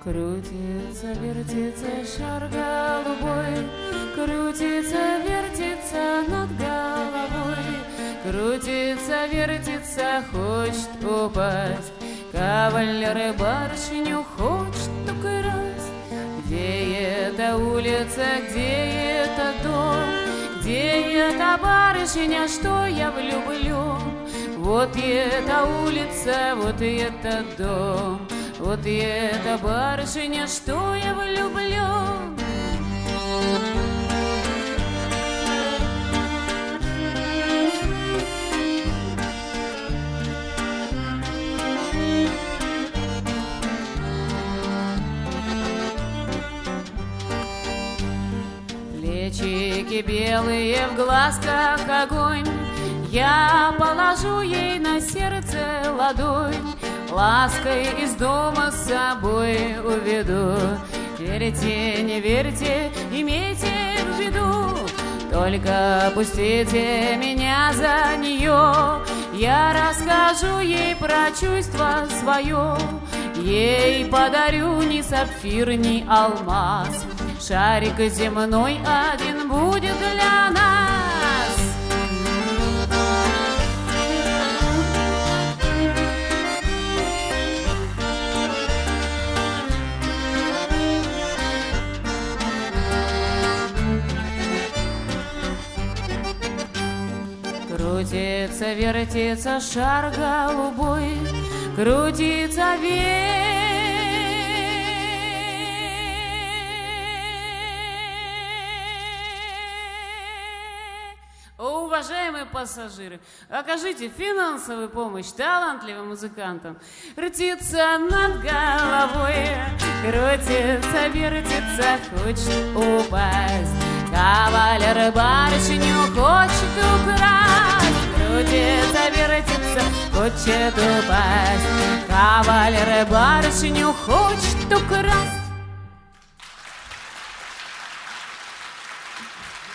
Крутится, вертится шар голубой, крутится, вертится над головой, крутится, вертится, хочет упасть. Кавалер барышню хочет украсть. Где эта улица, где это дом, где эта барышня, что я влюблен? Вот и эта улица, вот и этот дом, вот и эта барышня, что я влюблен. Плечики белые, в глазках огонь, я положу ей на сердце ладонь, лаской из дома с собой уведу. Верьте, не верьте, имейте в виду, только пустите меня за нее. Я расскажу ей про чувство свое, ей подарю ни сапфир, ни алмаз. Шарик земной один будет для нас. Крутится, вертится шар голубой, крутится вверх. Уважаемые пассажиры, окажите финансовую помощь талантливым музыкантам. Крутится над головой, крутится, вертится, хочет упасть. Кавалер барышню хочет украсть. Крутится, вертится, хочет упасть. Кавалер барышню хочет украсть.